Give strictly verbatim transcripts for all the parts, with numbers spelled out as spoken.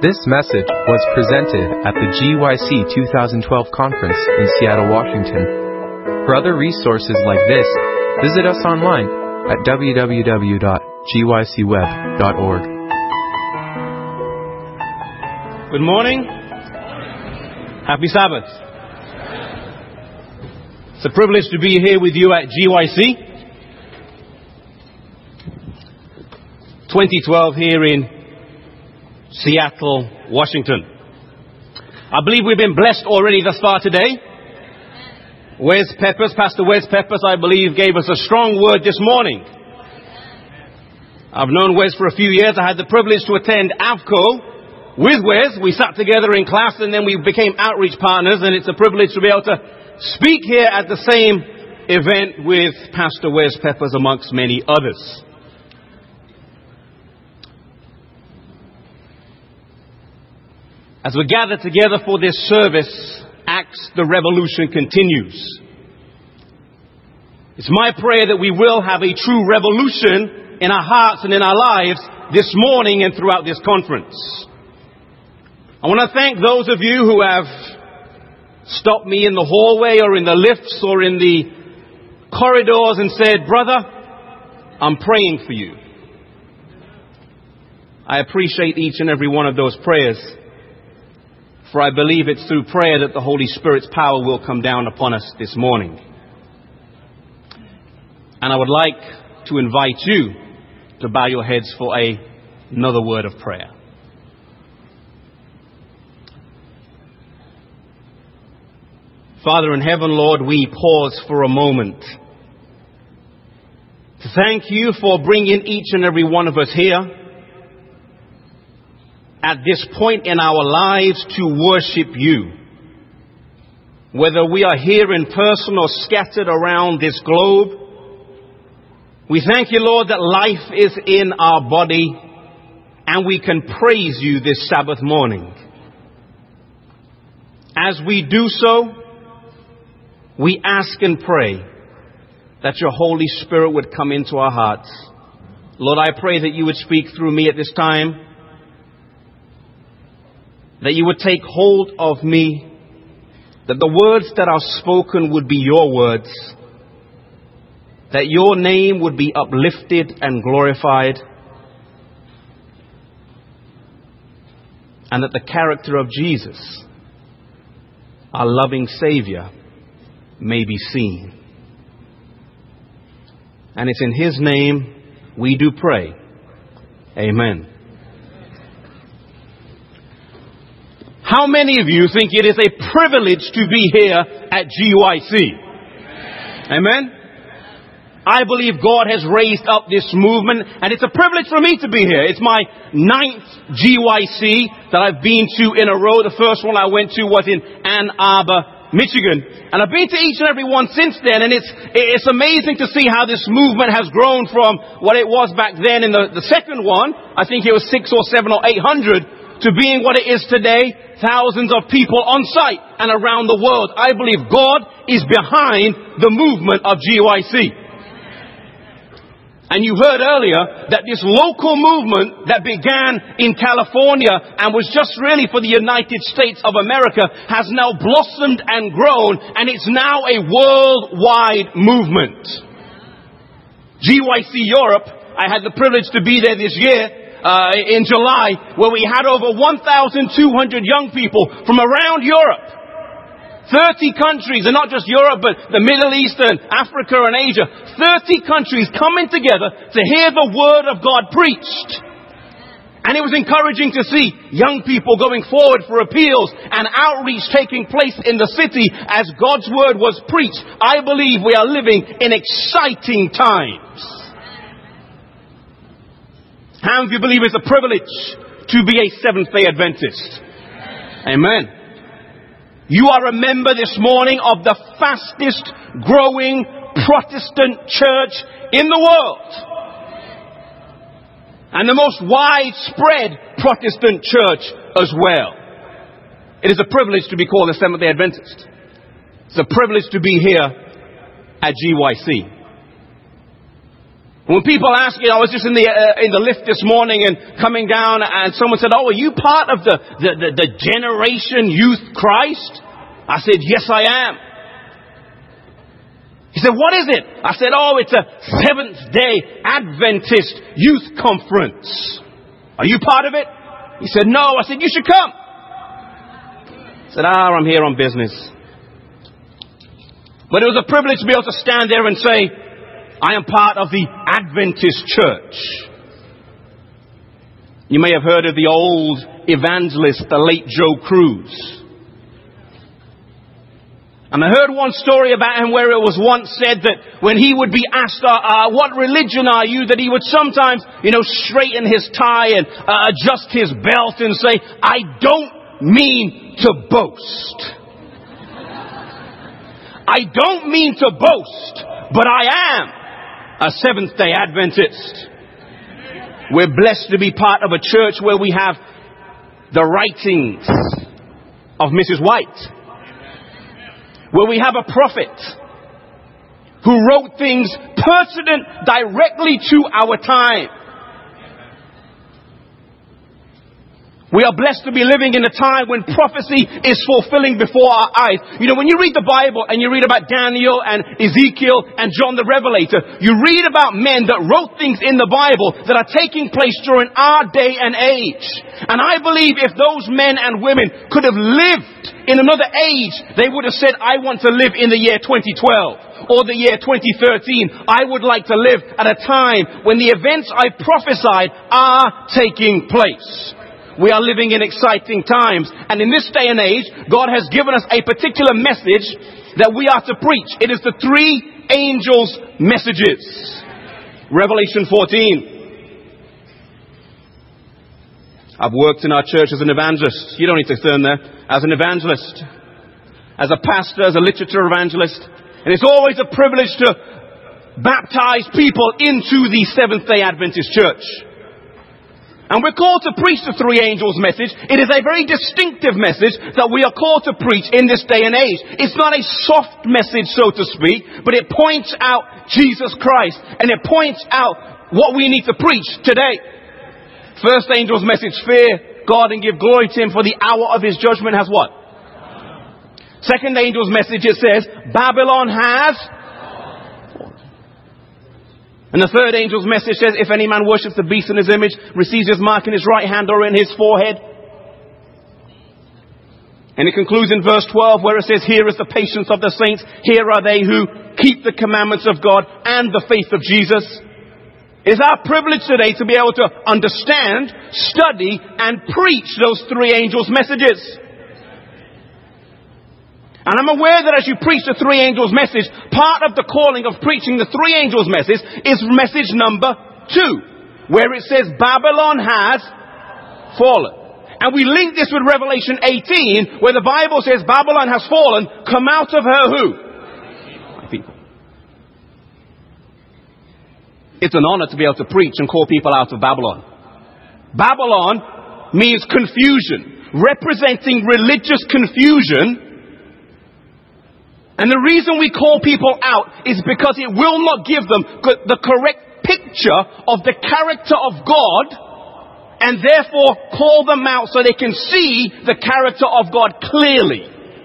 This message was presented at the G Y C two thousand twelve conference in Seattle, Washington. For other resources like this, visit us online at w w w dot g y c web dot org. Good morning. Happy Sabbath. It's a privilege to be here with you at G Y C twenty twelve here in Seattle, Washington. I believe we've been blessed already thus far today. Wes Peppers, Pastor Wes Peppers, I believe, gave us a strong word this morning. I've known Wes for a few years. I had the privilege to attend AVCO with Wes. We sat together in class and then we became outreach partners, and it's a privilege to be able to speak here at the same event with Pastor Wes Peppers amongst many others. As we gather together for this service, Acts the Revolution continues. It's my prayer that we will have a true revolution in our hearts and in our lives this morning and throughout this conference. I want to thank those of you who have stopped me in the hallway or in the lifts or in the corridors and said, "Brother, I'm praying for you." I appreciate each and every one of those prayers, for I believe it's through prayer that the Holy Spirit's power will come down upon us this morning. And I would like to invite you to bow your heads for a, another word of prayer. Father in heaven, Lord, we pause for a moment to thank you for bringing each and every one of us here at this point in our lives to worship you. Whether we are here in person or scattered around this globe, we thank you, Lord, that life is in our body and we can praise you this Sabbath morning. As we do so, we ask and pray that your Holy Spirit would come into our hearts. Lord, I pray that you would speak through me at this time, that you would take hold of me, that the words that are spoken would be your words, that your name would be uplifted and glorified, and that the character of Jesus, our loving Savior, may be seen. And it's in his name we do pray. Amen. How many of you think it is a privilege to be here at G Y C? Amen. Amen? I believe God has raised up this movement, and it's a privilege for me to be here. It's my ninth G Y C that I've been to in a row. The first one I went to was in Ann Arbor, Michigan. And I've been to each and every one since then, and it's it's amazing to see how this movement has grown from what it was back then in the, the second one. I think it was six or seven or eight hundred, to being what it is today, thousands of people on site and around the world. I believe God is behind the movement of G Y C. And you heard earlier that this local movement that began in California and was just really for the United States of America has now blossomed and grown, and it's now a worldwide movement. G Y C Europe, I had the privilege to be there this year, Uh, in July, where we had over one thousand two hundred young people from around Europe. thirty countries, and not just Europe, but the Middle East and Africa and Asia. thirty countries coming together to hear the Word of God preached. And it was encouraging to see young people going forward for appeals and outreach taking place in the city as God's Word was preached. I believe we are living in exciting times. How many of you believe it's a privilege to be a Seventh-day Adventist? Amen. You are a member this morning of the fastest growing Protestant church in the world. And the most widespread Protestant church as well. It is a privilege to be called a Seventh-day Adventist. It's a privilege to be here at G Y C. When people ask, you know, I was just in the uh, in the lift this morning and coming down, and someone said, "Oh, are you part of the the, the, the Generation Youth Christ?" I said, "Yes, I am." He said, "What is it?" I said, "Oh, it's a Seventh-day Adventist Youth Conference. Are you part of it?" He said, "No." I said, "You should come." I said, "Ah, I'm here on business." But it was a privilege to be able to stand there and say, I am part of the Adventist church. You may have heard of the old evangelist, the late Joe Cruz. And I heard one story about him where it was once said that when he would be asked, uh, uh, what religion are you? That he would sometimes, you know, straighten his tie and uh, adjust his belt and say, I don't mean to boast. I don't mean to boast, but I am a Seventh-day Adventist. We're blessed to be part of a church where we have the writings of Missus White, where we have a prophet who wrote things pertinent directly to our time. We are blessed to be living in a time when prophecy is fulfilling before our eyes. You know, when you read the Bible and you read about Daniel and Ezekiel and John the Revelator, you read about men that wrote things in the Bible that are taking place during our day and age. And I believe if those men and women could have lived in another age, they would have said, I want to live in the year twenty twelve or the year twenty thirteen. I would like to live at a time when the events I prophesied are taking place. We are living in exciting times. And in this day and age, God has given us a particular message that we are to preach. It is the three angels' messages. Revelation fourteen. I've worked in our church as an evangelist. You don't need to turn there. As an evangelist. As a pastor, as a literature evangelist. And it's always a privilege to baptize people into the Seventh-day Adventist Church. And we're called to preach the three angels' message. It is a very distinctive message that we are called to preach in this day and age. It's not a soft message, so to speak, but it points out Jesus Christ. And it points out what we need to preach today. First angel's message, fear God and give glory to Him, for the hour of His judgment has what? Second angel's message, it says, Babylon has... And the third angel's message says, if any man worships the beast in his image, receives his mark in his right hand or in his forehead. And it concludes in verse twelve where it says, here is the patience of the saints. Here are they who keep the commandments of God and the faith of Jesus. It is our privilege today to be able to understand, study, and preach those three angels' messages. And I'm aware that as you preach the three angels' message, part of the calling of preaching the three angels' message is message number two, where it says Babylon has fallen. And we link this with Revelation eighteen, where the Bible says Babylon has fallen. Come out of her who? My people. It's an honor to be able to preach and call people out of Babylon. Babylon means confusion, representing religious confusion. And the reason we call people out is because it will not give them the correct picture of the character of God, and therefore call them out so they can see the character of God clearly.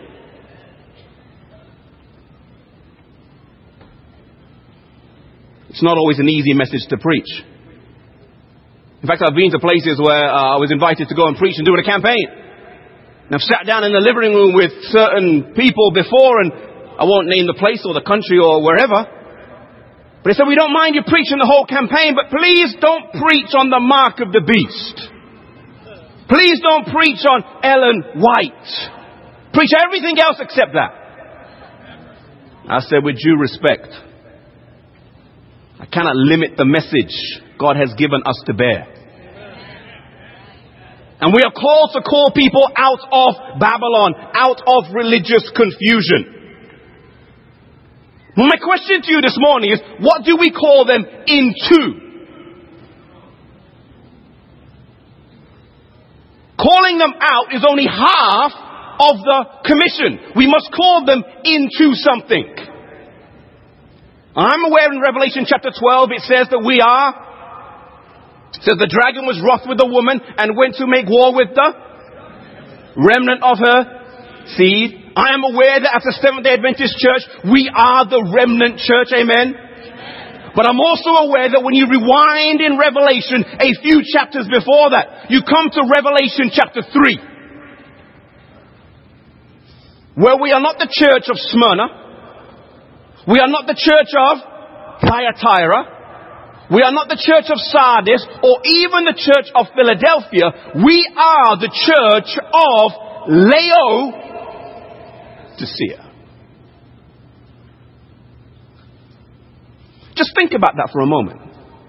It's not always an easy message to preach. In fact, I've been to places where uh, I was invited to go and preach and do a campaign. And I've sat down in the living room with certain people before, and I won't name the place or the country or wherever. But they said, we don't mind you preaching the whole campaign, but please don't preach on the mark of the beast. Please don't preach on Ellen White. Preach everything else except that. I said, with due respect, I cannot limit the message God has given us to bear. And we are called to call people out of Babylon, out of religious confusion. Well, my question to you this morning is, what do we call them into? Calling them out is only half of the commission. We must call them into something. I'm aware in Revelation chapter twelve it says that we are, it says the dragon was wroth with the woman and went to make war with the remnant of her seed. I am aware that as a Seventh-day Adventist church, we are the remnant church, amen? Amen. But I'm also aware that when you rewind in Revelation a few chapters before that, you come to Revelation chapter three, where we are not the church of Smyrna, we are not the church of Thyatira, we are not the church of Sardis, or even the church of Philadelphia. We are the church of Laodicea. Just think about that for a moment.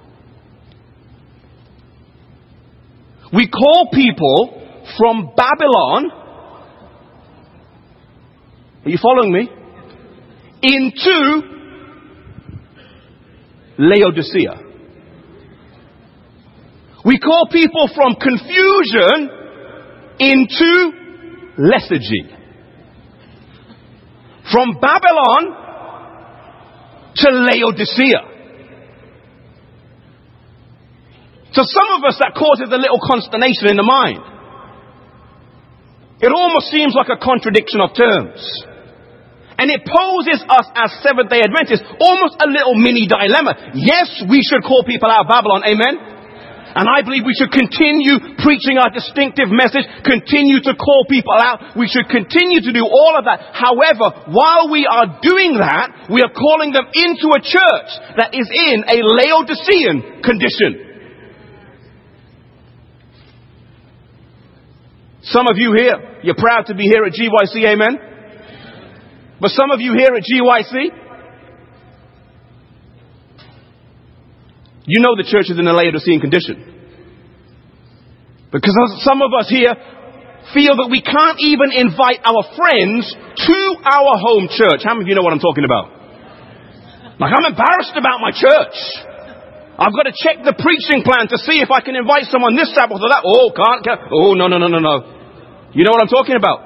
We call people from Babylon, are you following me? Into Laodicea. We call people from confusion into lethargy. From Babylon to Laodicea. So some of us, that causes a little consternation in the mind. It almost seems like a contradiction of terms. And it poses us as Seventh-day Adventists almost a little mini dilemma. Yes, we should call people out of Babylon, amen? And I believe we should continue preaching our distinctive message, continue to call people out. We should continue to do all of that. However, while we are doing that, we are calling them into a church that is in a Laodicean condition. Some of you here, you're proud to be here at G Y C, amen? But some of you here at G Y C, you know the church is in a Laodicean condition. Because some of us here feel that we can't even invite our friends to our home church. How many of you know what I'm talking about? Like, I'm embarrassed about my church. I've got to check the preaching plan to see if I can invite someone this Sabbath or that. Oh, can't, can't. Oh, no, no, no, no, no. You know what I'm talking about?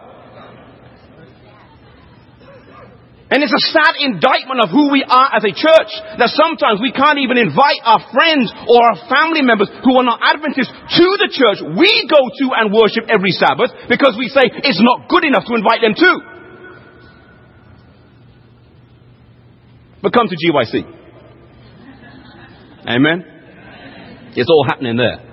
And it's a sad indictment of who we are as a church, that sometimes we can't even invite our friends or our family members who are not Adventists to the church we go to and worship every Sabbath, because we say it's not good enough to invite them to. But come to G Y C. Amen? It's all happening there.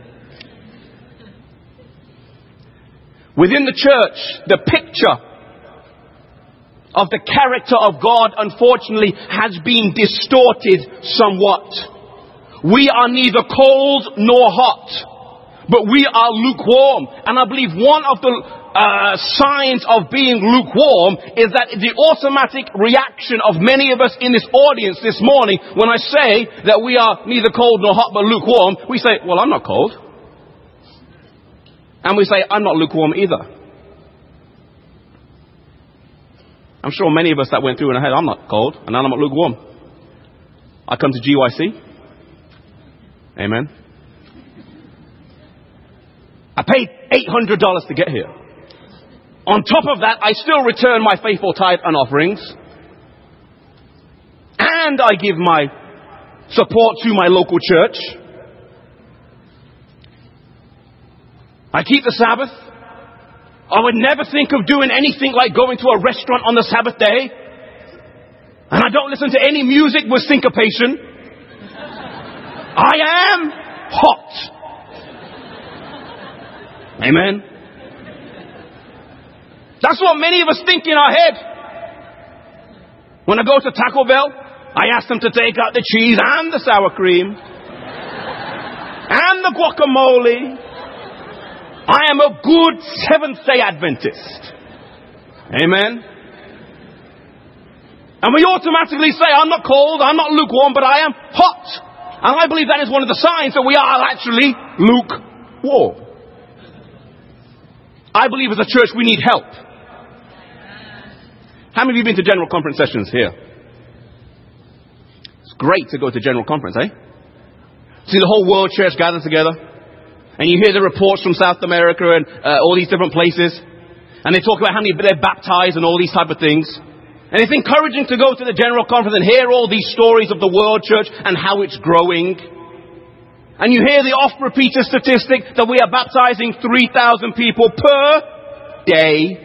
Within the church, the picture of the character of God, unfortunately, has been distorted somewhat. We are neither cold nor hot, but we are lukewarm. And I believe one of the uh, signs of being lukewarm is that the automatic reaction of many of us in this audience this morning, when I say that we are neither cold nor hot but lukewarm, we say, well, I'm not cold. And we say, I'm not lukewarm either. I'm sure many of us that went through in our head, I'm not cold, and I'm not lukewarm. I come to G Y C. Amen. I paid eight hundred dollars to get here. On top of that, I still return my faithful tithe and offerings. And I give my support to my local church. I keep the Sabbath. I would never think of doing anything like going to a restaurant on the Sabbath day. And I don't listen to any music with syncopation. I am hot. Amen. That's what many of us think in our head. When I go to Taco Bell, I ask them to take out the cheese and the sour cream and the guacamole. I am a good Seventh-day Adventist. Amen. And we automatically say, I'm not cold, I'm not lukewarm, but I am hot. And I believe that is one of the signs that we are actually lukewarm. I believe as a church we need help. How many of you have been to general conference sessions here? It's great to go to general conference, eh? See the whole world church gathered together. And you hear the reports from South America and uh, all these different places. And they talk about how many they're baptized and all these type of things. And it's encouraging to go to the General Conference and hear all these stories of the World Church and how it's growing. And you hear the oft-repeated statistic that we are baptizing three thousand people per day.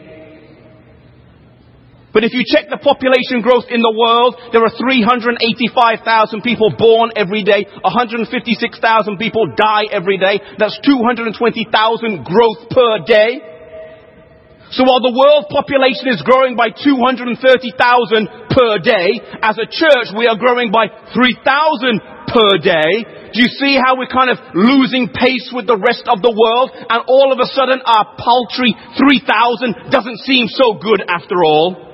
But if you check the population growth in the world, there are three hundred eighty-five thousand people born every day. one hundred fifty-six thousand people die every day. That's two hundred twenty thousand growth per day. So while the world population is growing by two hundred thirty thousand per day, as a church we are growing by three thousand per day. Do you see how we're kind of losing pace with the rest of the world? And all of a sudden our paltry three thousand doesn't seem so good after all.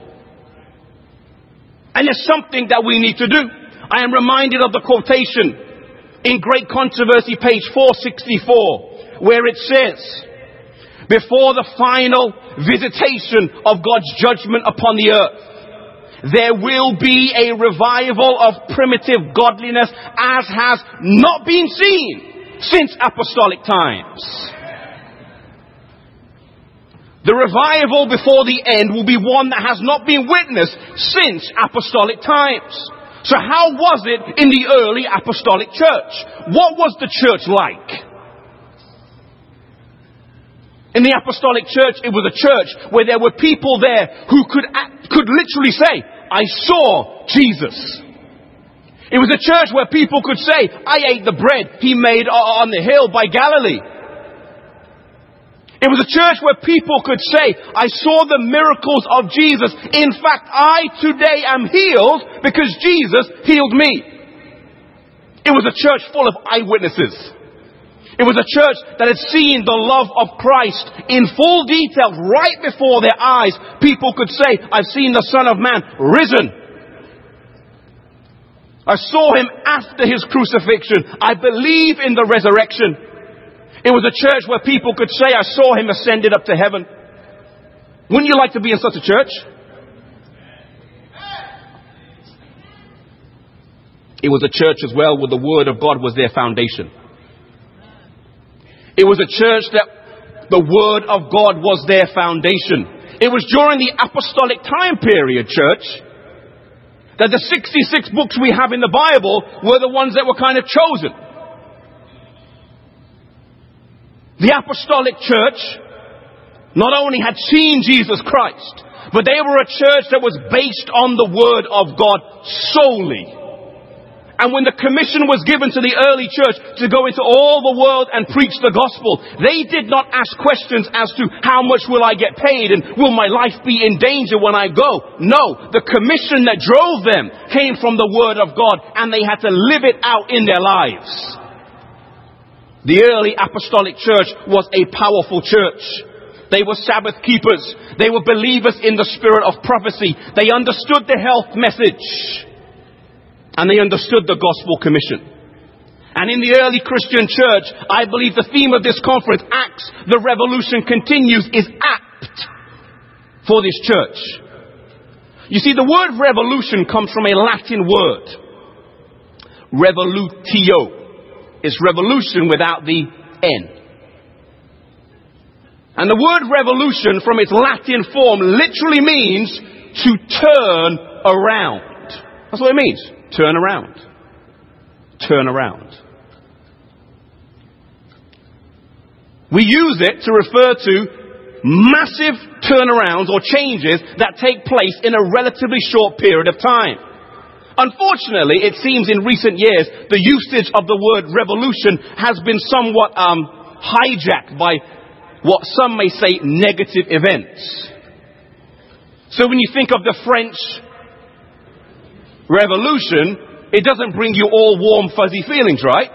And there's something that we need to do. I am reminded of the quotation in Great Controversy, page four sixty-four, where it says, before the final visitation of God's judgment upon the earth, there will be a revival of primitive godliness as has not been seen since apostolic times. The revival before the end will be one that has not been witnessed since apostolic times. So how was it in the early apostolic church? What was the church like? In the apostolic church, it was a church where there were people there who could could literally say, I saw Jesus. It was a church where people could say, I ate the bread he made on the hill by Galilee. It was a church where people could say, I saw the miracles of Jesus. In fact, I today am healed because Jesus healed me. It was a church full of eyewitnesses. It was a church that had seen the love of Christ in full detail right before their eyes. People could say, I've seen the Son of Man risen. I saw him after his crucifixion. I believe in the resurrection. It was a church where people could say, I saw him ascended up to heaven. Wouldn't you like to be in such a church? It was a church as well where the Word of God was their foundation. It was a church that the Word of God was their foundation. It was during the apostolic time period, church, that the sixty-six books we have in the Bible were the ones that were kind of chosen. The apostolic church not only had seen Jesus Christ, but they were a church that was based on the Word of God solely. And when the commission was given to the early church to go into all the world and preach the gospel, they did not ask questions as to how much will I get paid and will my life be in danger when I go. No, the commission that drove them came from the Word of God, and they had to live it out in their lives. The early apostolic church was a powerful church. They were Sabbath keepers. They were believers in the spirit of prophecy. They understood the health message. And they understood the gospel commission. And in the early Christian church, I believe the theme of this conference, Acts, the Revolution Continues, is apt for this church. You see, the word revolution comes from a Latin word. Revolutio. It's revolution without the N. And the word revolution from its Latin form literally means to turn around. That's what it means. Turn around. Turn around. We use it to refer to massive turnarounds or changes that take place in a relatively short period of time. Unfortunately, it seems in recent years, the usage of the word revolution has been somewhat um, hijacked by what some may say negative events. So when you think of the French Revolution, it doesn't bring you all warm, fuzzy feelings, right?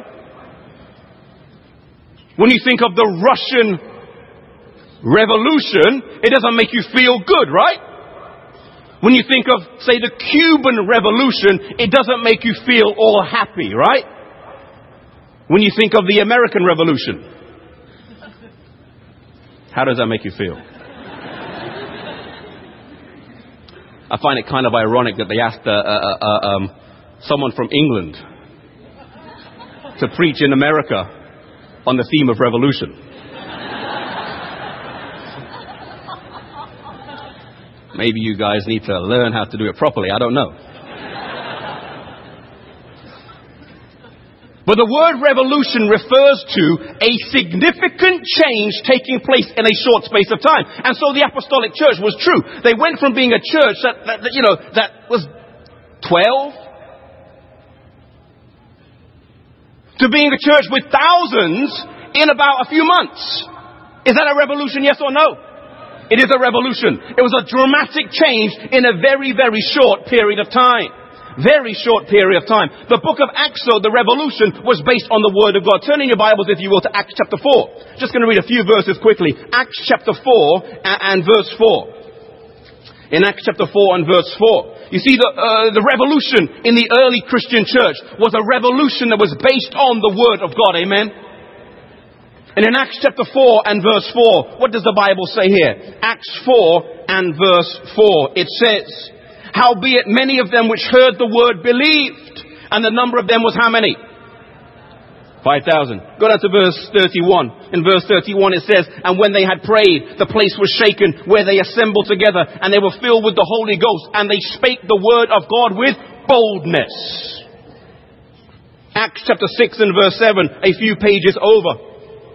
When you think of the Russian Revolution, it doesn't make you feel good, right? When you think of, say, the Cuban Revolution, it doesn't make you feel all happy, right? When you think of the American Revolution, how does that make you feel? I find it kind of ironic that they asked uh, uh, uh, um, someone from England to preach in America on the theme of revolution. Maybe you guys need to learn how to do it properly. I don't know. But the word revolution refers to a significant change taking place in a short space of time. And so the apostolic church was true. They went from being a church that, that, that you know, that was twelve to being a church with thousands in about a few months. Is that a revolution, yes or no? It is a revolution. It was a dramatic change in a very, very short period of time. Very short period of time. The book of Acts, though, the revolution was based on the Word of God. Turn in your Bibles, if you will, to Acts chapter four. Just going to read a few verses quickly. Acts chapter four and verse four. In Acts chapter four and verse four. You see, the, uh, the revolution in the early Christian church was a revolution that was based on the Word of God. Amen? And in Acts chapter four and verse four, what does the Bible say here? Acts four and verse four. It says, howbeit many of them which heard the word believed. And the number of them was how many? five thousand. Go down to verse thirty-one. In verse thirty-one it says, and when they had prayed, the place was shaken where they assembled together, and they were filled with the Holy Ghost, and they spake the word of God with boldness. Acts chapter six and verse seven, a few pages over.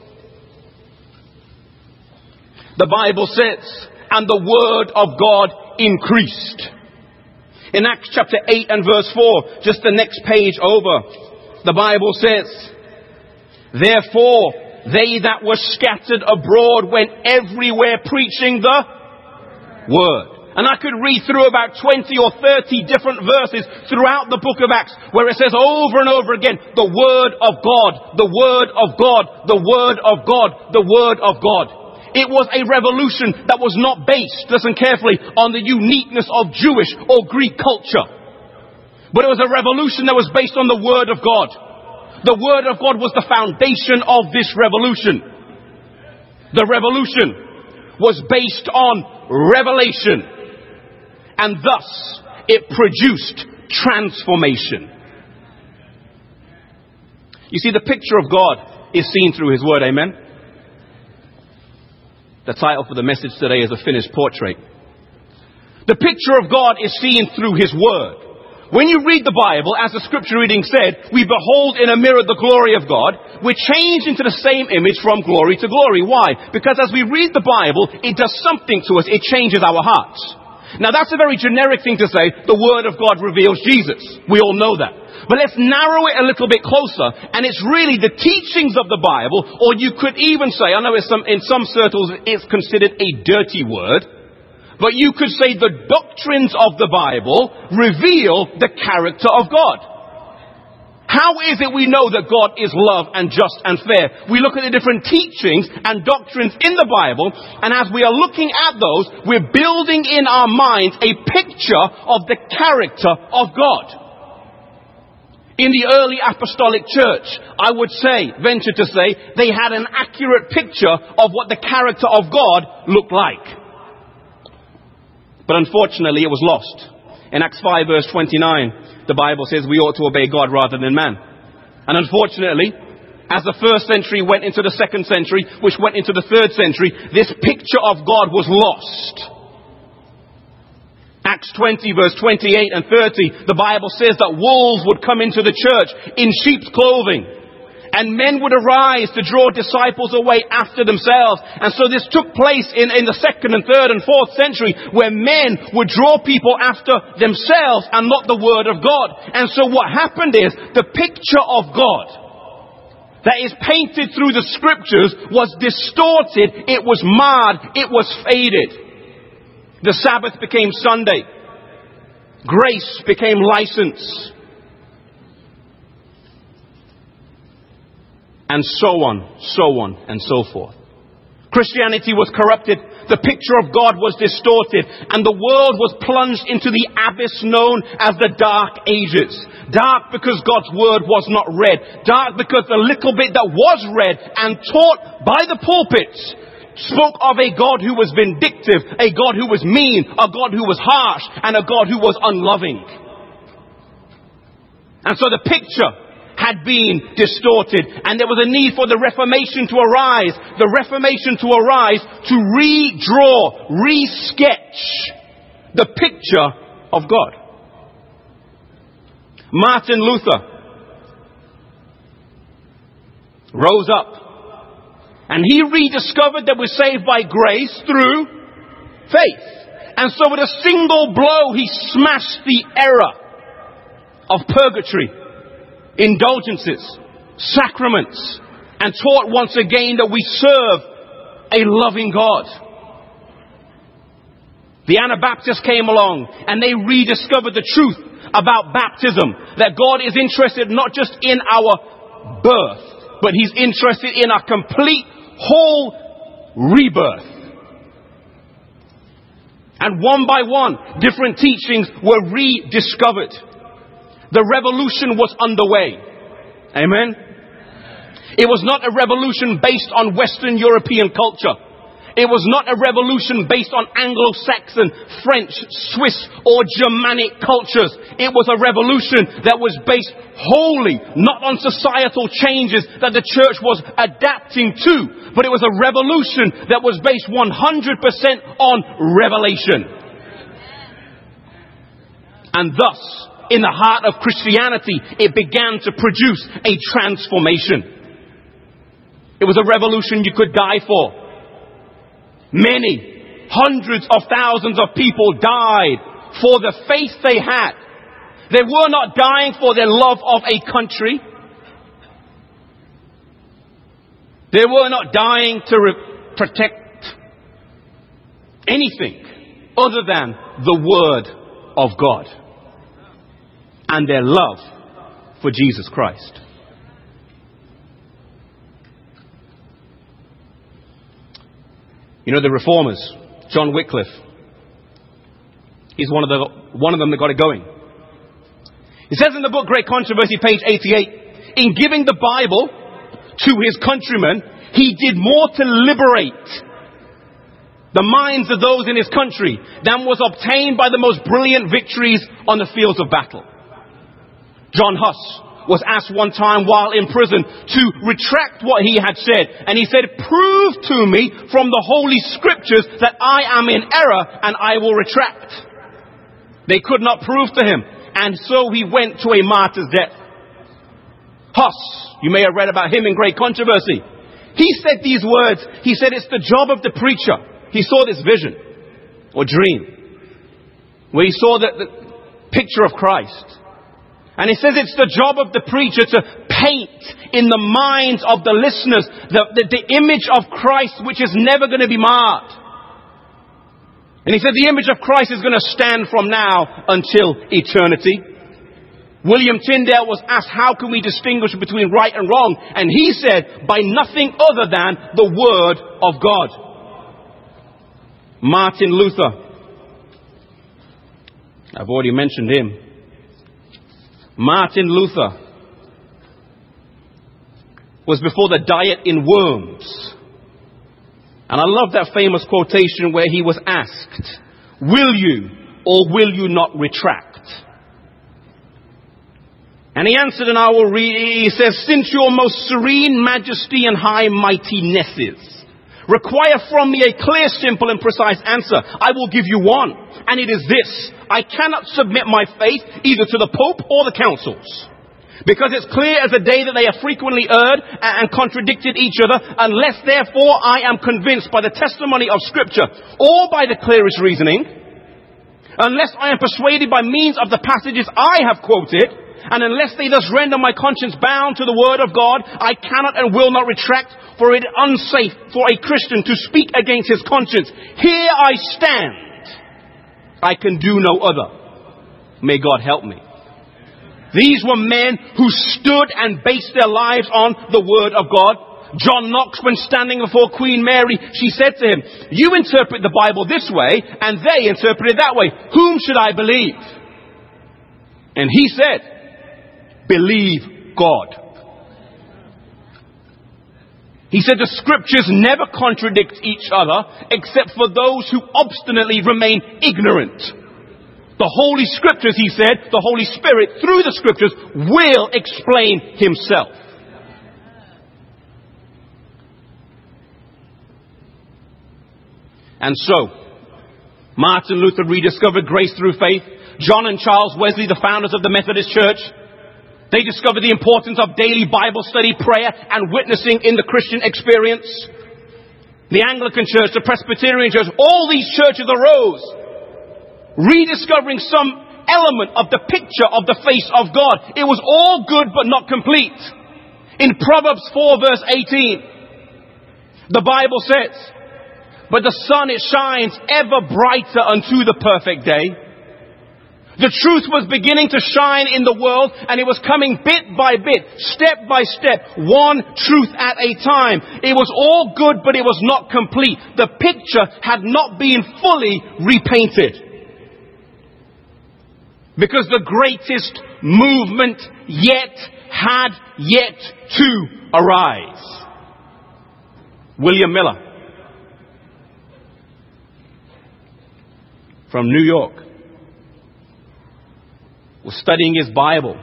The Bible says, and the word of God increased. In Acts chapter eight and verse four, just the next page over, the Bible says, therefore they that were scattered abroad went everywhere preaching the word. And I could read through about twenty or thirty different verses throughout the book of Acts where it says over and over again, the word of God, the word of God, the word of God, the word of God. It was a revolution that was not based, listen carefully, on the uniqueness of Jewish or Greek culture. But it was a revolution that was based on the Word of God. The Word of God was the foundation of this revolution. The revolution was based on revelation. And thus, it produced transformation. You see, the picture of God is seen through His Word, amen? The title for the message today is A Finished Portrait. The picture of God is seen through His Word. When you read the Bible, as the scripture reading said, we behold in a mirror the glory of God. We're changed into the same image from glory to glory. Why? Because as we read the Bible, it does something to us. It changes our hearts. Now that's a very generic thing to say. The Word of God reveals Jesus. We all know that. But let's narrow it a little bit closer. And it's really the teachings of the Bible, or you could even say, I know it's some, in some circles it's considered a dirty word, but you could say the doctrines of the Bible reveal the character of God. How is it we know that God is love and just and fair? We look at the different teachings and doctrines in the Bible, and as we are looking at those, we're building in our minds a picture of the character of God. In the early apostolic church, I would say, venture to say, they had an accurate picture of what the character of God looked like. But unfortunately, it was lost. In Acts five verse twenty-nine, the Bible says we ought to obey God rather than man. And unfortunately, as the first century went into the second century, which went into the third century, this picture of God was lost. Acts twenty verse twenty-eight and thirty, the Bible says that wolves would come into the church in sheep's clothing. And men would arise to draw disciples away after themselves. And so this took place in, in the second and third and fourth century, where men would draw people after themselves and not the Word of God. And so what happened is, the picture of God that is painted through the scriptures was distorted, it was marred, it was faded. The Sabbath became Sunday. Grace became license. And so on, so on, and so forth. Christianity was corrupted. The picture of God was distorted. And the world was plunged into the abyss known as the Dark Ages. Dark because God's Word was not read. Dark because the little bit that was read and taught by the pulpits spoke of a God who was vindictive, a God who was mean, a God who was harsh, and a God who was unloving. And so the picture had been distorted, and there was a need for the Reformation to arise, the Reformation to arise to redraw, re-sketch the picture of God. Martin Luther rose up and he rediscovered that we're saved by grace through faith. And so with a single blow, he smashed the error of purgatory, indulgences, sacraments, and taught once again that we serve a loving God. The Anabaptists came along and they rediscovered the truth about baptism, that God is interested not just in our birth, but He's interested in our complete, whole rebirth. And one by one, different teachings were rediscovered. The revolution was underway. Amen? It was not a revolution based on Western European culture. It was not a revolution based on Anglo-Saxon, French, Swiss, or Germanic cultures. It was a revolution that was based wholly not on societal changes that the church was adapting to, but it was a revolution that was based one hundred percent on revelation. And thus, in the heart of Christianity, it began to produce a transformation. It was a revolution you could die for. Many, hundreds of thousands of people died for the faith they had. They were not dying for their love of a country. They were not dying to re- protect anything other than the Word of God and their love for Jesus Christ. You know, the reformers, John Wycliffe, he's one of the one of them that got it going. It says in the book Great Controversy, page eighty-eight, in giving the Bible to his countrymen, he did more to liberate the minds of those in his country than was obtained by the most brilliant victories on the fields of battle. John Huss was asked one time while in prison to retract what he had said. And he said, prove to me from the Holy Scriptures that I am in error and I will retract. They could not prove to him. And so he went to a martyr's death. Huss, you may have read about him in Great Controversy. He said these words. He said, it's the job of the preacher. He saw this vision or dream where he saw the, the picture of Christ. And he says it's the job of the preacher to paint in the minds of the listeners the, the, the image of Christ which is never going to be marred. And he said the image of Christ is going to stand from now until eternity. William Tyndale was asked, how can we distinguish between right and wrong? And he said, by nothing other than the Word of God. Martin Luther, I've already mentioned him. Martin Luther was before the diet in Worms. And I love that famous quotation where he was asked, will you or will you not retract? And he answered, and I will read, he says, since your most serene majesty and high mightinesses require from me a clear, simple and precise answer, I will give you one. And it is this: I cannot submit my faith either to the Pope or the councils, because it's clear as a day that they have frequently erred and contradicted each other, unless therefore I am convinced by the testimony of Scripture or by the clearest reasoning, unless I am persuaded by means of the passages I have quoted, and unless they thus render my conscience bound to the Word of God, I cannot and will not retract, for it is unsafe for a Christian to speak against his conscience. Here I stand. I can do no other. May God help me. These were men who stood and based their lives on the Word of God. John Knox, when standing before Queen Mary, she said to him, you interpret the Bible this way, and they interpret it that way. Whom should I believe? And he said, believe God. He said the Scriptures never contradict each other except for those who obstinately remain ignorant. The Holy Scriptures, he said, the Holy Spirit through the Scriptures will explain himself. And so, Martin Luther rediscovered grace through faith. John and Charles Wesley, the founders of the Methodist Church, they discovered the importance of daily Bible study, prayer, and witnessing in the Christian experience. The Anglican Church, the Presbyterian Church, all these churches arose, rediscovering some element of the picture of the face of God. It was all good but not complete. In Proverbs four verse eighteen, the Bible says, "But the sun it shines ever brighter unto the perfect day." The truth was beginning to shine in the world, and it was coming bit by bit, step by step, one truth at a time. It was all good, but it was not complete. The picture had not been fully repainted. Because the greatest movement yet had yet to arise. William Miller from New York was studying his Bible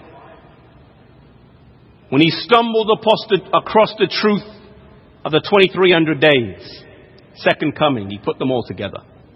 when he stumbled across the truth of the twenty-three hundred days, second coming. He put them all together.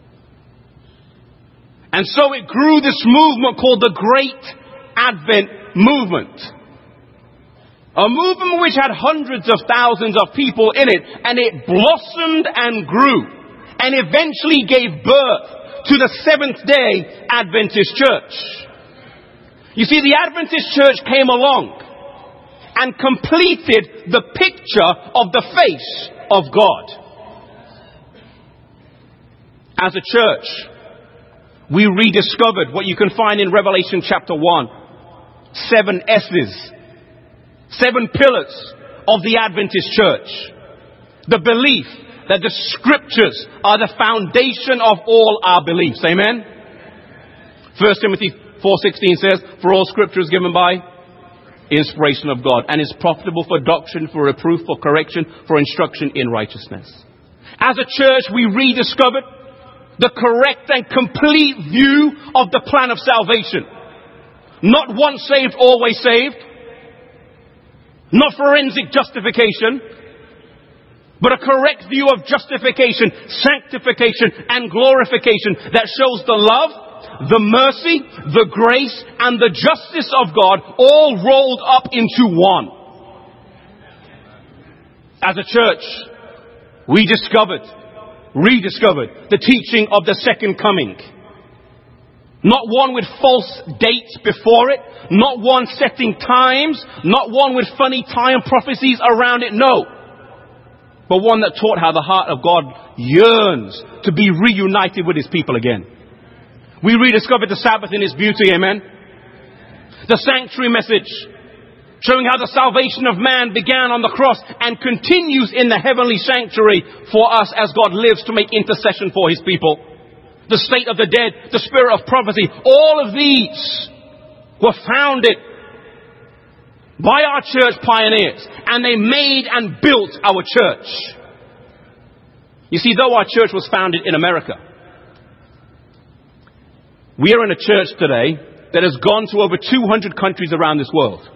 And so it grew this movement called the Great Advent Movement. A movement which had hundreds of thousands of people in it, and it blossomed and grew and eventually gave birth to the Seventh-day Adventist Church. You see, the Adventist Church came along and completed the picture of the face of God. As a church, we rediscovered what you can find in Revelation chapter one. Seven S's. Seven pillars of the Adventist Church. The belief that the scriptures are the foundation of all our beliefs. Amen? First Timothy four sixteen says, "For all scripture is given by inspiration of God, and is profitable for doctrine, for reproof, for correction, for instruction in righteousness." As a church, we rediscovered the correct and complete view of the plan of salvation. Not once saved, always saved. Not forensic justification, but a correct view of justification, sanctification, and glorification that shows the love, the mercy, the grace, and the justice of God all rolled up into one. As a church, we discovered, rediscovered the teaching of the second coming. Not one with false dates before it. Not one setting times. Not one with funny time prophecies around it. No. But one that taught how the heart of God yearns to be reunited with his people again. We rediscovered the Sabbath in its beauty. Amen. The sanctuary message, showing how the salvation of man began on the cross and continues in the heavenly sanctuary for us as God lives to make intercession for his people. The state of the dead, the spirit of prophecy, all of these were founded by our church pioneers, and they made and built our church. You see, though our church was founded in America, we are in a church today that has gone to over two hundred countries around this world.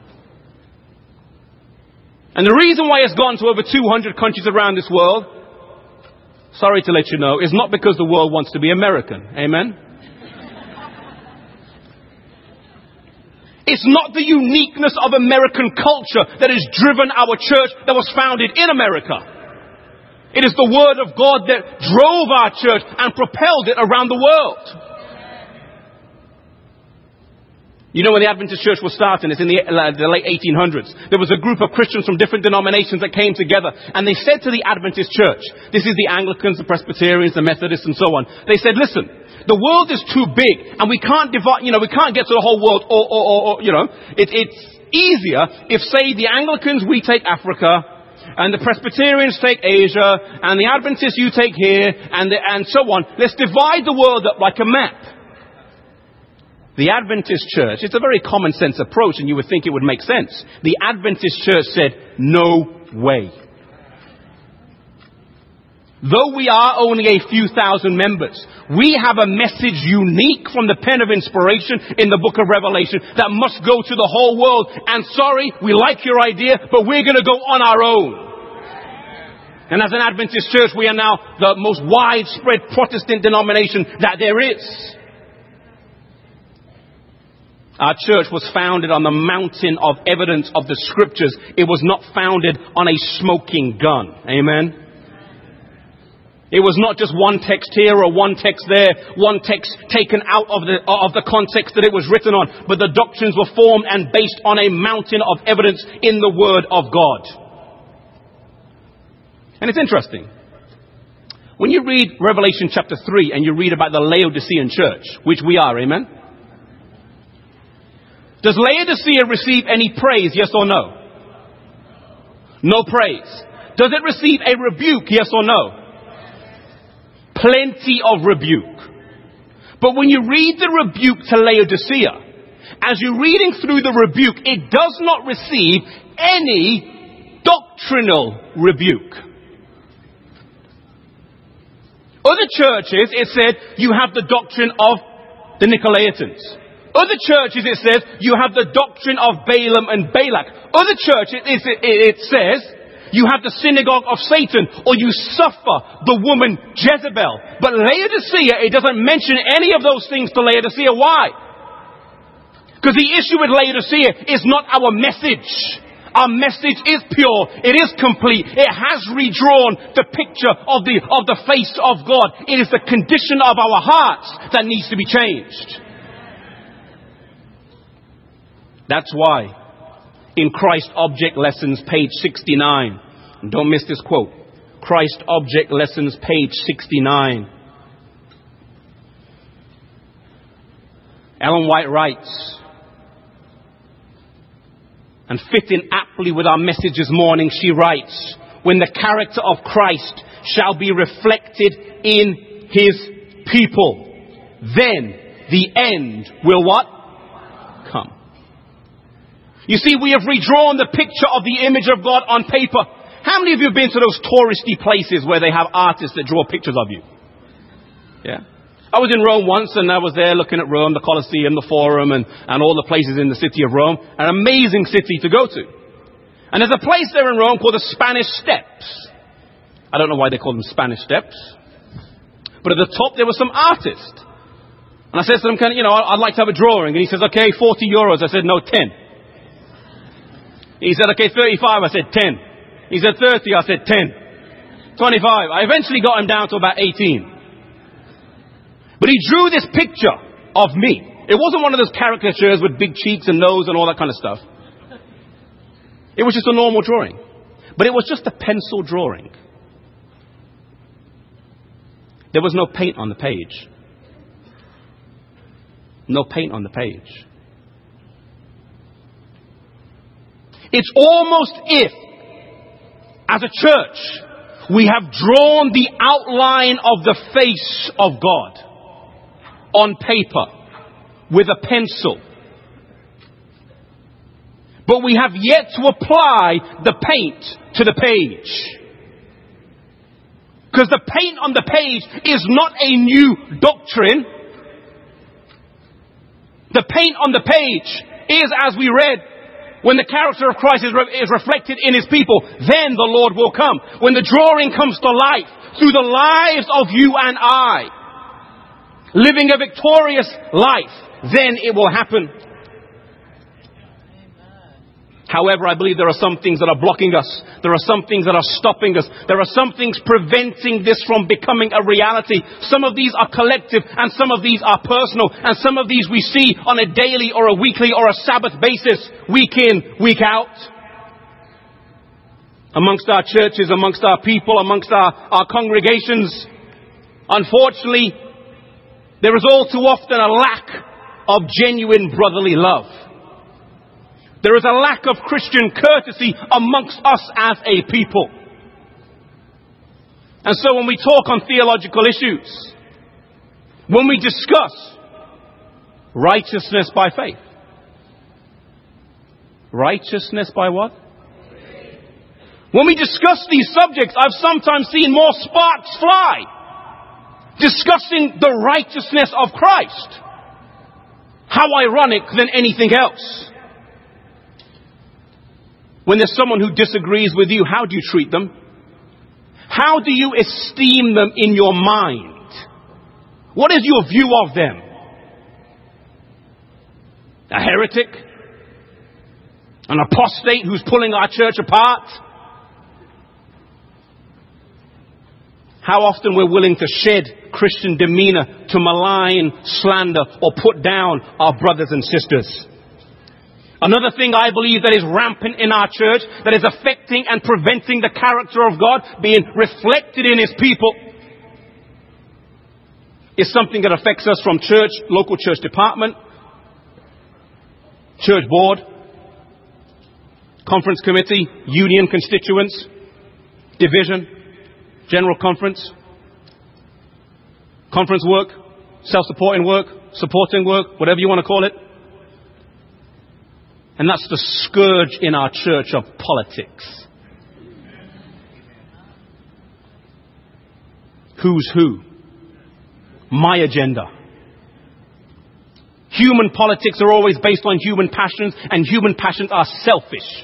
And the reason why it's gone to over two hundred countries around this world, sorry to let you know, is not because the world wants to be American. Amen? It's not the uniqueness of American culture that has driven our church that was founded in America. It is the Word of God that drove our church and propelled it around the world. You know, when the Adventist Church was starting, it's in the, uh, the late eighteen hundreds, there was a group of Christians from different denominations that came together, and they said to the Adventist Church, this is the Anglicans, the Presbyterians, the Methodists, and so on. They said, listen, the world is too big, and we can't divide, you know, we can't get to the whole world, or, or, or, or you know, it, it's easier if, say, the Anglicans, we take Africa, and the Presbyterians take Asia, and the Adventists you take here, and, the, and so on. Let's divide the world up like a map. The Adventist Church, it's a very common sense approach, and you would think it would make sense. The Adventist Church said, no way. Though we are only a few thousand members, we have a message unique from the pen of inspiration in the book of Revelation that must go to the whole world. And sorry, we like your idea, but we're going to go on our own. And as an Adventist church, we are now the most widespread Protestant denomination that there is. Our church was founded on the mountain of evidence of the Scriptures. It was not founded on a smoking gun. Amen. It was not just one text here or one text there, one text taken out of the, of the context that it was written on. But the doctrines were formed and based on a mountain of evidence in the Word of God. And it's interesting. When you read Revelation chapter three and you read about the Laodicean church, which we are, amen? Does Laodicea receive any praise, yes or no? No praise. Does it receive a rebuke, yes or no? Plenty of rebuke. But when you read the rebuke to Laodicea, as you're reading through the rebuke, it does not receive any doctrinal rebuke. Other churches, it said, you have the doctrine of the Nicolaitans. Other churches, it says, you have the doctrine of Balaam and Balak. Other churches, it, it, it says, you have the synagogue of Satan, or you suffer the woman Jezebel. But Laodicea, it doesn't mention any of those things to Laodicea. Why? Because the issue with Laodicea is not our message. Our message is pure. It is complete. It has redrawn the picture of the, of the face of God. It is the condition of our hearts that needs to be changed. That's why in Christ Object Lessons, page sixty-nine. And don't miss this quote. Christ Object Lessons, page sixty-nine. Ellen White writes, and fitting aptly with our message this morning, she writes, when the character of Christ shall be reflected in his people, then the end will what? Come. You see, we have redrawn the picture of the image of God on paper. How many of you have been to those touristy places where they have artists that draw pictures of you? Yeah. I was in Rome once, and I was there looking at Rome, the Colosseum, the Forum, and, and all the places in the city of Rome. An amazing city to go to. And there's a place there in Rome called the Spanish Steps. I don't know why they call them Spanish Steps. But at the top there was some artist. And I said to them, "Can you know, I'd like to have a drawing." And he says, "Okay, forty euros. I said, "No, ten. He said, "Okay, thirty-five. I said, ten. He said, thirty. I said, ten. twenty-five. I eventually got him down to about eighteen. But he drew this picture of me. It wasn't one of those caricatures with big cheeks and nose and all that kind of stuff. It was just a normal drawing. But it was just a pencil drawing. There was no paint on the page. No paint on the page. It's almost if, as a church, we have drawn the outline of the face of God on paper with a pencil. But we have yet to apply the paint to the page. Because the paint on the page is not a new doctrine. The paint on the page is, as we read, when the character of Christ is, re- is reflected in his people, then the Lord will come. When the drawing comes to life through the lives of you and I, living a victorious life, then it will happen. However, I believe there are some things that are blocking us. There are some things that are stopping us. There are some things preventing this from becoming a reality. Some of these are collective and some of these are personal. And some of these we see on a daily or a weekly or a Sabbath basis, week in, week out. Amongst our churches, amongst our people, amongst our, our congregations. Unfortunately, there is all too often a lack of genuine brotherly love. There is a lack of Christian courtesy amongst us as a people. And so when we talk on theological issues, when we discuss righteousness by faith, righteousness by what? When we discuss these subjects, I've sometimes seen more sparks fly discussing the righteousness of Christ. How ironic than anything else. When there's someone who disagrees with you, how do you treat them? How do you esteem them in your mind? What is your view of them? A heretic? An apostate who's pulling our church apart? How often we're willing to shed Christian demeanor to malign, slander, or put down our brothers and sisters. Another thing I believe that is rampant in our church, that is affecting and preventing the character of God being reflected in His people, is something that affects us from church, local church department, church board, conference committee, union constituents, division, general conference, conference work, self-supporting work, supporting work, whatever you want to call it. And that's the scourge in our church of politics. Who's who? My agenda. Human politics are always based on human passions, and human passions are selfish.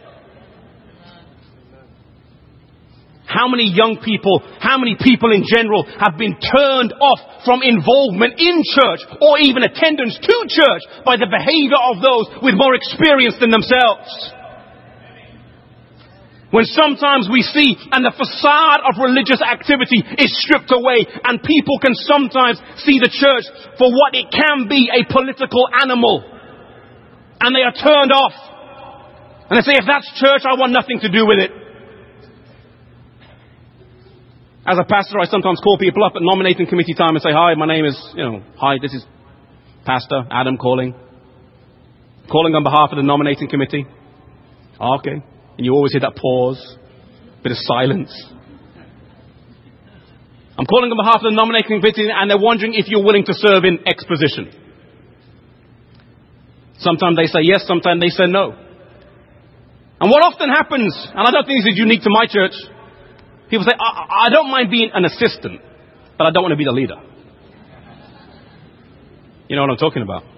How many young people, how many people in general have been turned off from involvement in church or even attendance to church by the behavior of those with more experience than themselves? When sometimes we see and the facade of religious activity is stripped away, and people can sometimes see the church for what it can be, a political animal, and they are turned off. And they say, if that's church, I want nothing to do with it. As a pastor, I sometimes call people up at nominating committee time and say, hi, my name is, you know, hi, this is Pastor Adam calling. Calling on behalf of the nominating committee. Oh, okay. And you always hear that pause, bit of silence. I'm calling on behalf of the nominating committee, and they're wondering if you're willing to serve in exposition. Sometimes they say yes, sometimes they say no. And what often happens, and I don't think this is unique to my church, people say, I, I don't mind being an assistant, but I don't want to be the leader. You know what I'm talking about?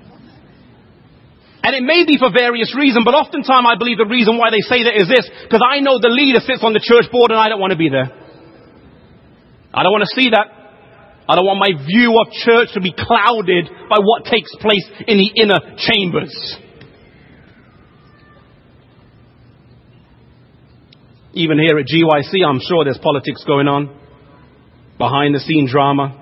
And it may be for various reasons, but oftentimes I believe the reason why they say that is this, because I know the leader sits on the church board and I don't want to be there. I don't want to see that. I don't want my view of church to be clouded by what takes place in the inner chambers. Even here at G Y C, I'm sure there's politics going on. Behind the scene drama.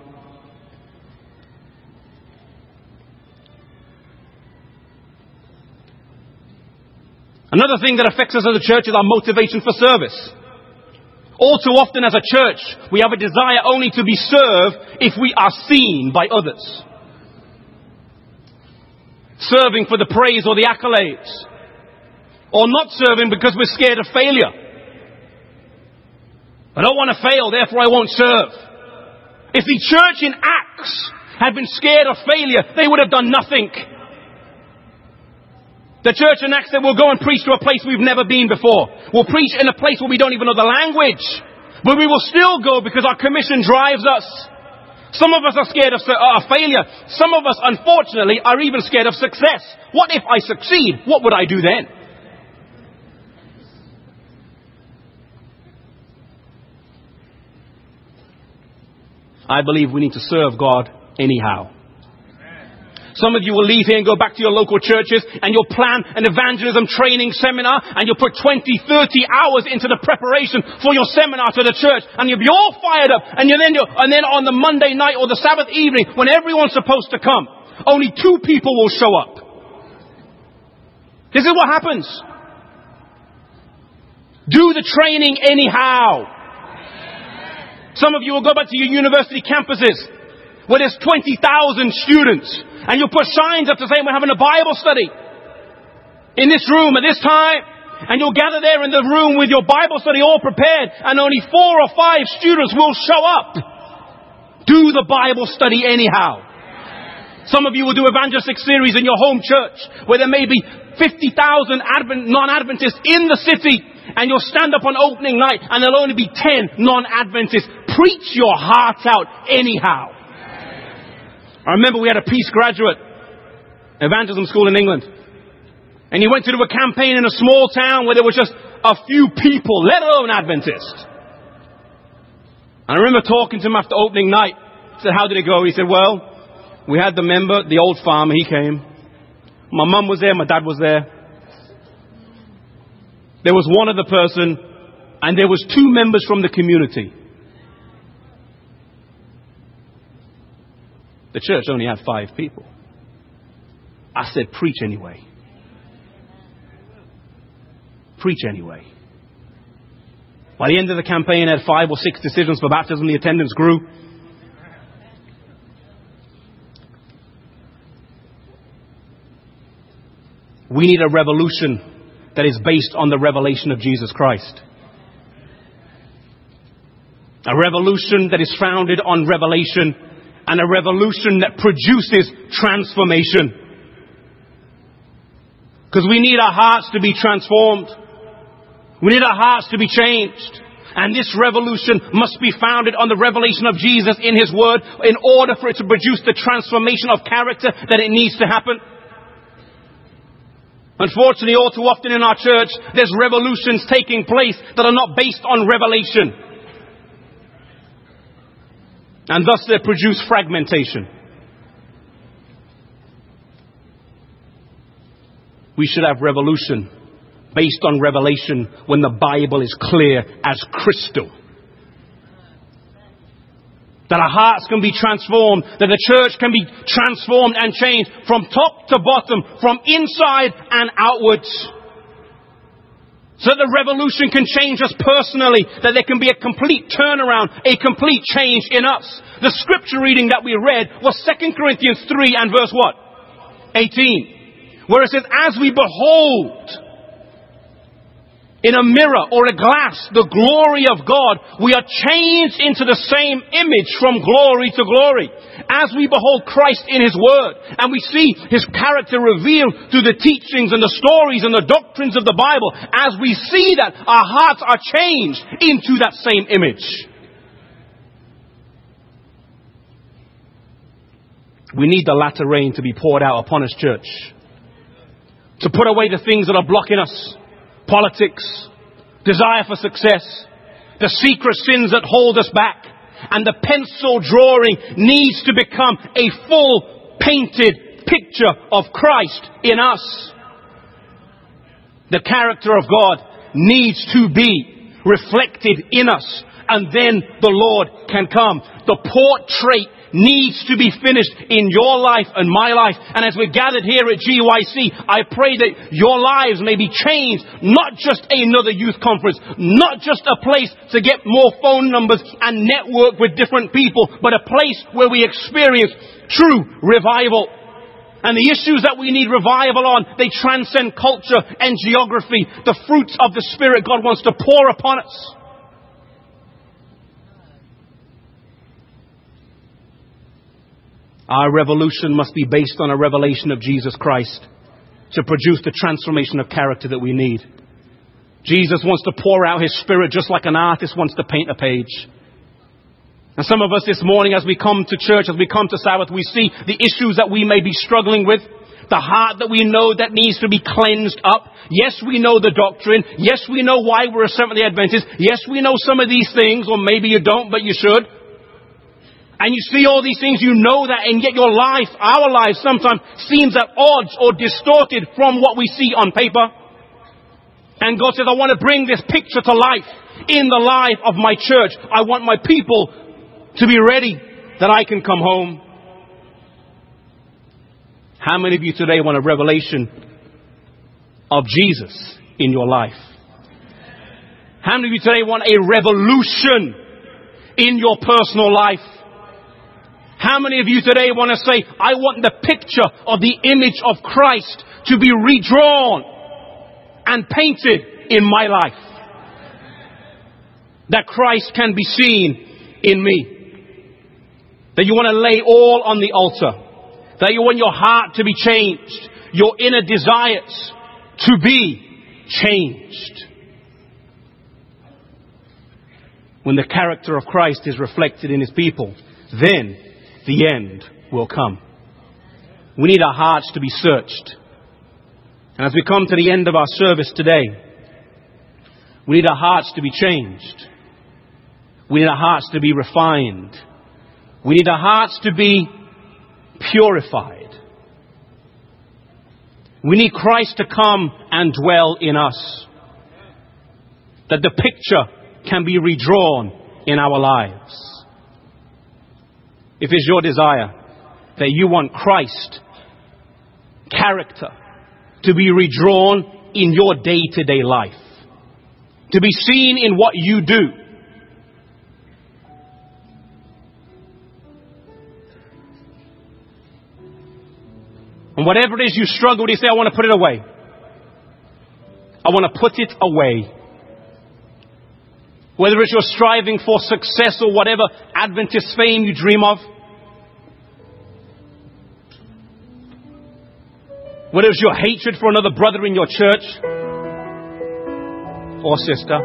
Another thing that affects us as a church is our motivation for service. All too often as a church, we have a desire only to be served if we are seen by others. Serving for the praise or the accolades. Or not serving because we're scared of failure. I don't want to fail, therefore I won't serve. If the church in Acts had been scared of failure, they would have done nothing. The church in Acts said, we'll go and preach to a place we've never been before. We'll preach in a place where we don't even know the language. But we will still go because our commission drives us. Some of us are scared of uh, failure. Some of us, unfortunately, are even scared of success. What if I succeed? What would I do then? I believe we need to serve God anyhow. Some of you will leave here and go back to your local churches and you'll plan an evangelism training seminar and you'll put twenty, thirty hours into the preparation for your seminar to the church, and you'll be all fired up, and, you then you'll, and then on the Monday night or the Sabbath evening when everyone's supposed to come, only two people will show up. This is what happens. Do the training anyhow. Some of you will go back to your university campuses where there's twenty thousand students, and you'll put signs up to say we're having a Bible study in this room at this time, and you'll gather there in the room with your Bible study all prepared, and only four or five students will show up. Do the Bible study anyhow. Some of you will do evangelistic series in your home church where there may be fifty thousand Advent, non-Adventists in the city, and you'll stand up on opening night and there'll only be ten non-Adventists. Preach your heart out anyhow. I remember we had a Peace graduate evangelism school in England, and he went to do a campaign in a small town where there was just a few people, let alone Adventists. And I remember talking to him after opening night. I said, how did it go? He said, well, we had the member, the old farmer, he came. My mum was there, my dad was there. There was one other person, and there was two members from the community. The church only had five people. I said, preach anyway. Preach anyway. By the end of the campaign, I had five or six decisions for baptism. The attendance grew. We need a revolution that is based on the revelation of Jesus Christ. A revolution that is founded on revelation, and a revolution that produces transformation. Because we need our hearts to be transformed. We need our hearts to be changed. And this revolution must be founded on the revelation of Jesus in His Word in order for it to produce the transformation of character that it needs to happen. Unfortunately, all too often in our church, there's revolutions taking place that are not based on revelation. And thus they produce fragmentation. We should have revolution based on revelation when the Bible is clear as crystal. That our hearts can be transformed, that the church can be transformed and changed from top to bottom, from inside and outwards. So that the revolution can change us personally, that there can be a complete turnaround, a complete change in us. The scripture reading that we read was Second Corinthians three and verse what? eighteen. Where it says, as we behold in a mirror or a glass the glory of God, we are changed into the same image from glory to glory. As we behold Christ in His Word, and we see His character revealed through the teachings and the stories and the doctrines of the Bible, as we see that, our hearts are changed into that same image. We need the latter rain to be poured out upon His church, to put away the things that are blocking us. Politics, desire for success, the secret sins that hold us back, and the pencil drawing needs to become a full painted picture of Christ in us. The character of God needs to be reflected in us, and then the Lord can come. The portrait needs to be finished in your life and my life. And as we're gathered here at G Y C, I pray that your lives may be changed. Not just another youth conference, not just a place to get more phone numbers and network with different people, but a place where we experience true revival. And the issues that we need revival on, they transcend culture and geography. The fruits of the Spirit God wants to pour upon us. Our revolution must be based on a revelation of Jesus Christ to produce the transformation of character that we need. Jesus wants to pour out His Spirit just like an artist wants to paint a page. And some of us this morning, as we come to church, as we come to Sabbath, we see the issues that we may be struggling with. The heart that we know that needs to be cleansed up. Yes, we know the doctrine. Yes, we know why we're a Seventh-day Adventist. Yes, we know some of these things, or maybe you don't, but you should. And you see all these things, you know that, and yet your life, our lives sometimes seems at odds or distorted from what we see on paper. And God says, I want to bring this picture to life in the life of my church. I want my people to be ready that I can come home. How many of you today want a revelation of Jesus in your life? How many of you today want a revolution in your personal life? How many of you today want to say, I want the picture of the image of Christ to be redrawn and painted in my life? That Christ can be seen in me. That you want to lay all on the altar. That you want your heart to be changed. Your inner desires to be changed. When the character of Christ is reflected in His people, then the end will come. We need our hearts to be searched. And as we come to the end of our service today, we need our hearts to be changed. We need our hearts to be refined. We need our hearts to be purified. We need Christ to come and dwell in us, that the picture can be redrawn in our lives. If it's your desire that you want Christ character to be redrawn in your day-to-day life, to be seen in what you do, and whatever it is you struggle with, you say, I want to put it away. I want to put it away. Whether it's you're striving for success or whatever Adventist fame you dream of. Whether it's your hatred for another brother in your church or sister.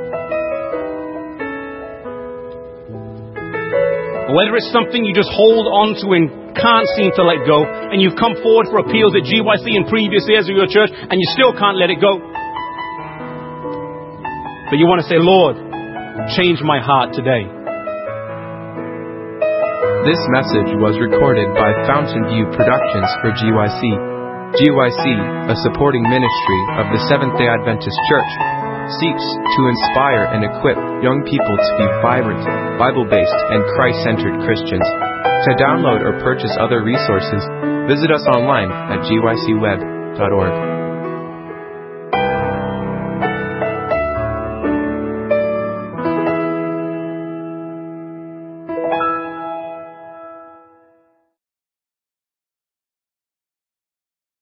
Or whether it's something you just hold on to and can't seem to let go, and you've come forward for appeals at G Y C in previous years of your church and you still can't let it go. But you want to say, Lord, change my heart today. This message was recorded by Fountain View Productions for G Y C. G Y C, a supporting ministry of the Seventh-day Adventist Church, seeks to inspire and equip young people to be vibrant, Bible-based, and Christ-centered Christians. To download or purchase other resources, visit us online at G Y C web dot org.